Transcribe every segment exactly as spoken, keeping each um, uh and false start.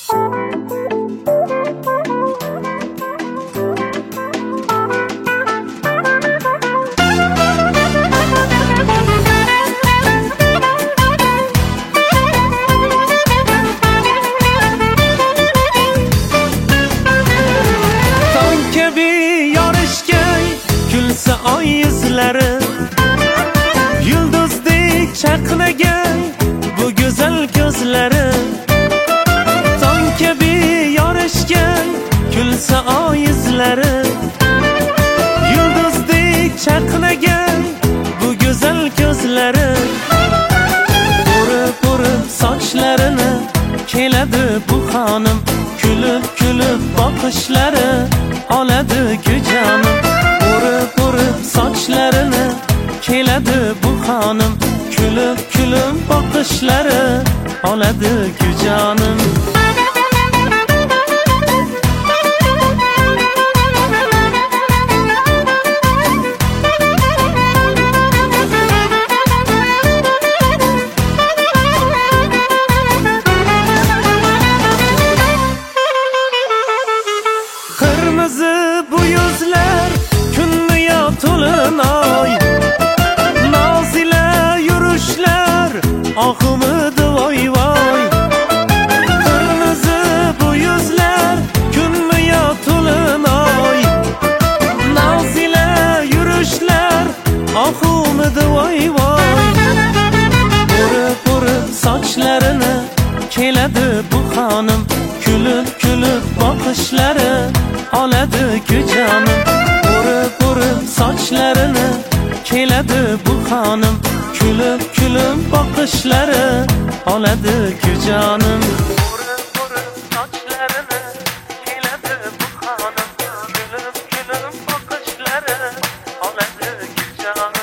Oy yuzlari yulduzdek chaqnagan bu go'zal ko'zlari, tong kabi yorishgan kulsa oy yuzlari, yulduzdek chaqnagan bu go'zal ko'zlari, o'rib o'rib sochlarini keladi bu xonim, kulib kulib boqishlari oladi ku jonim. O'rib o'rib sochlarini keladi bu xonim, kulib kulib boqishlari oladi ku jonim. Qirmizi bu yuzlar to'lin oy, nozila yurishlar oqimidi voy voy. Qirmizi bu yuzlar kunmi yo to'lin oy, nozila yurishlar oqimidi voy voy. O'rib o'rib sochlarini keladi bu xonim, kulib kulib boqishlari oladi ku jonim. O'rib o'rib sochlarini keladi bu xonim, kulib kulib boqishlari oladi ku jonim. O'rib o'rib sochlarini keladi bu xonim, kulib kulib boqishlari oladi ku jonim.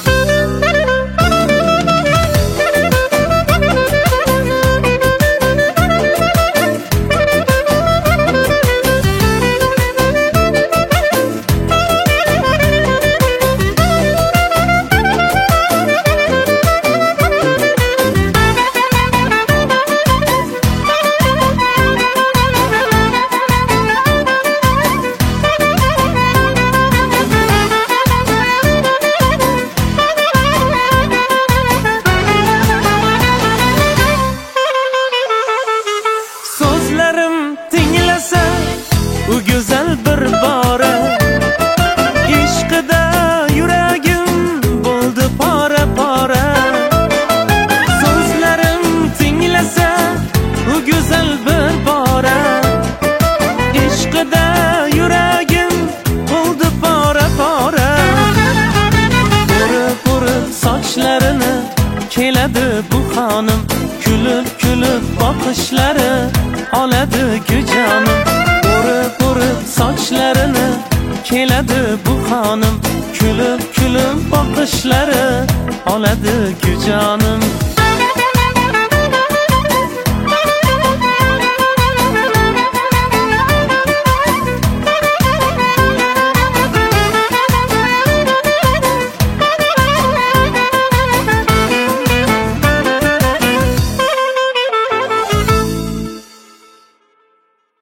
U go'zal bir bora ishqida yuragim bo'ldi pora pora. So'zlarim tinglasa u go'zal bir bora ishqida yuragim bo'ldi pora pora. O'rib o'rib sochlarini keladi bu xonim, kulib kulib boqishlari oladi ku jonim. O'rib o'rib sochlarini keladi bu xonim, kulib kulib boqishlari oladi ku jonim.